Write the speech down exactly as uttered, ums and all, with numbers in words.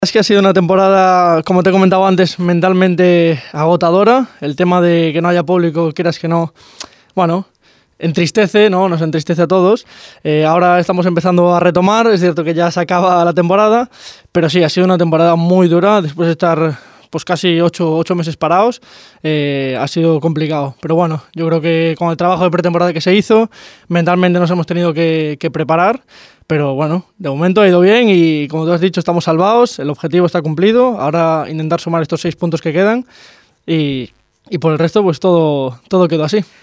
Es que ha sido una temporada, como te he comentado antes, mentalmente agotadora. El tema de que no haya público, quieras que no, bueno, entristece, ¿no? Nos entristece a todos. Eh, ahora estamos empezando a retomar, es cierto que ya se acaba la temporada, pero sí, ha sido una temporada muy dura, después de estar pues casi ocho, ocho meses parados, eh, ha sido complicado. Pero bueno, yo creo que con el trabajo de pretemporada que se hizo, mentalmente nos hemos tenido que, que preparar, pero bueno, de momento ha ido bien y como tú has dicho, estamos salvados, el objetivo está cumplido, ahora intentar sumar estos seis puntos que quedan y, y por el resto pues todo, todo quedó así.